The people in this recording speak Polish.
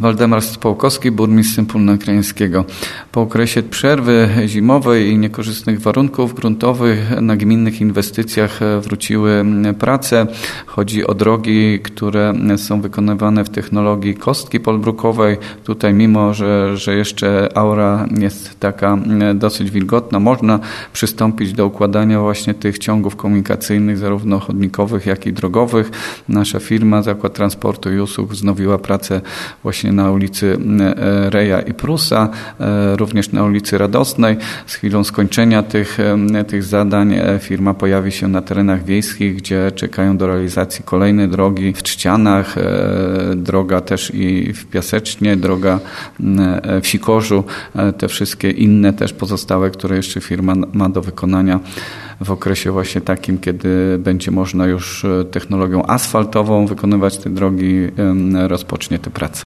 Waldemar Społkowski, burmistrz Sępólna Krajeńskiego. Po okresie przerwy zimowej i niekorzystnych warunków gruntowych na gminnych inwestycjach wróciły prace. Chodzi o drogi, które są wykonywane w technologii kostki polbrukowej. Tutaj mimo, że jeszcze aura jest taka dosyć wilgotna, można przystąpić do układania właśnie tych ciągów komunikacyjnych, zarówno chodnikowych, jak i drogowych. Nasza firma, Zakład Transportu i Usług, wznowiła pracę właśnie na ulicy Reja i Prusa, również na ulicy Radosnej. Z chwilą skończenia tych zadań firma pojawi się na terenach wiejskich, gdzie czekają do realizacji kolejne drogi w Trzcianach, droga też i w Piasecznie, droga w Sikorzu, te wszystkie inne też pozostałe, które jeszcze firma ma do wykonania w okresie właśnie takim, kiedy będzie można już technologią asfaltową wykonywać te drogi, rozpocznie te prace.